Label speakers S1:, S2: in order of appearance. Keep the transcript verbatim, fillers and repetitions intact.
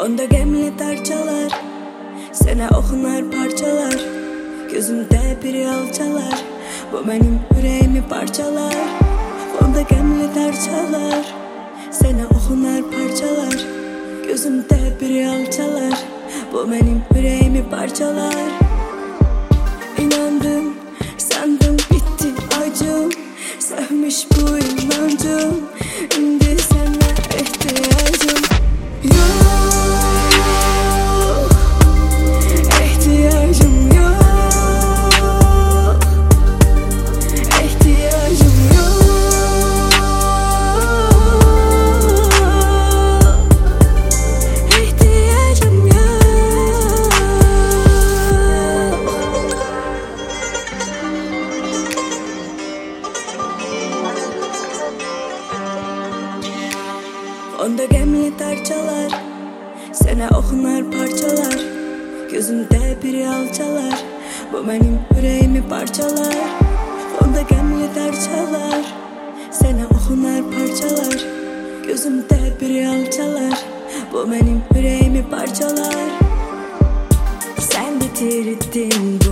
S1: Onda gemli tarçalar, sene okunar parçalar. Gözümde bir alçalar, bu benim yüreğimi parçalar. Onda gemli tarçalar, sene okunar parçalar. Gözümde bir alçalar, bu benim yüreğimi parçalar. İnandım, sandım bitti acım, sevmiş bu inancım. Şimdi sana ihtiyacım yok, ihtiyacım yok, ihtiyacım yok, ihtiyacım yok. Onda gemli tarçalar, sene okunar parçalar. Gözümde bir alçalar, bu benim yüreğimi parçalar. Onda gemli tarçalar, sene okunar parçalar. Gözümde bir alçalar, bu benim yüreğimi parçalar. Sen bitirdin bu